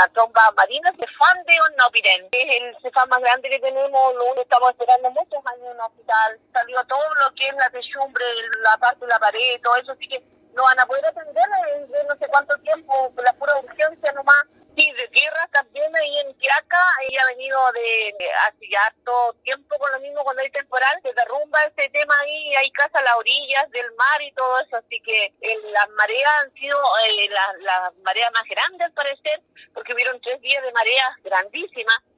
una tromba marina, Cefam de Onnopiren. Es el Cefam más grande que tenemos, lo estamos esperando muchos años en el hospital. Salió todo lo que es la techumbre, la parte de la pared, todo eso, así que no van a poder atender en no sé cuánto tiempo, por la pura urgencia nomás. Sí, de tierra también ahí en Quiaca, ella ha venido de hace ya harto tiempo con lo mismo cuando hay temporal, se derrumba ese tema ahí, hay casas a las orillas del mar y todo eso, así que las mareas han sido las mareas más grandes al parecer, porque hubieron 3 días de mareas grandísimas,